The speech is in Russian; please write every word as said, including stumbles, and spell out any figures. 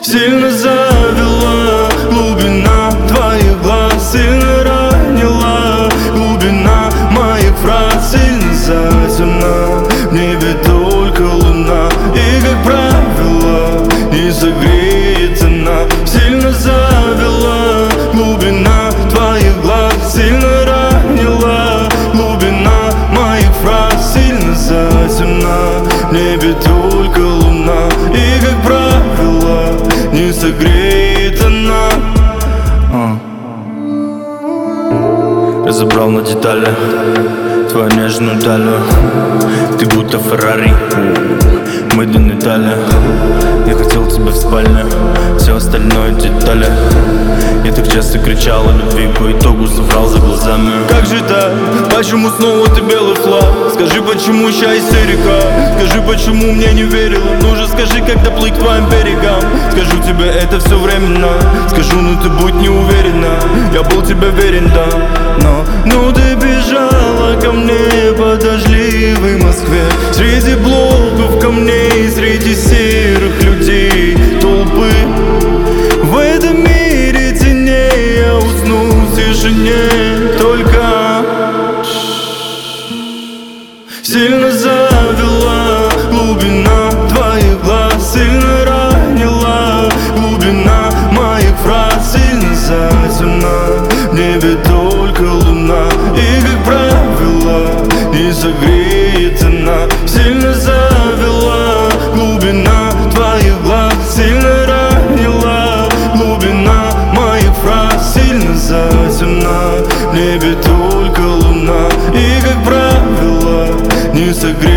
Сильно завела глубина твоих глаз, сильно ранила глубина моих фраз, сильно затемна в небе только луна, и, как правило, не согреет она. Сильно завела глубина твоих глаз, сильно ранила глубина моих фраз, сильно затемна в небе только луна, и, как правило, не согреет она. а. Разобрал на детали твою нежную талию. Ты будто Феррари, Made in Italy. Я хотел тебя в спальне, все остальное детали. Я так часто кричал о любви, по итогу соврал за глазами. Как же так? Почему снова ты белый флаг? Скажи, почему ща истерика? Скажи, почему мне не верила? Ну же скажи, как доплыть к твоим берегам. Скажу тебе, это все временно. Скажу, ну ты будь не уверена. Я был тебе верен, да. Но, ну ты бежала ко мне по дождливой Москве, среди блоков камней, среди серых людей, толпы. В этом мире теней я усну в тишине, только сильно завела глубина твоих глаз, сильно ранила глубина моих фраз, сильно затемна в небе только луна, и, как правило, не согреет она. Сильно завела глубина твоих глаз, сильно ранила глубина моих фраз, сильно затемна в небе только луна, и, как правило, не согреет.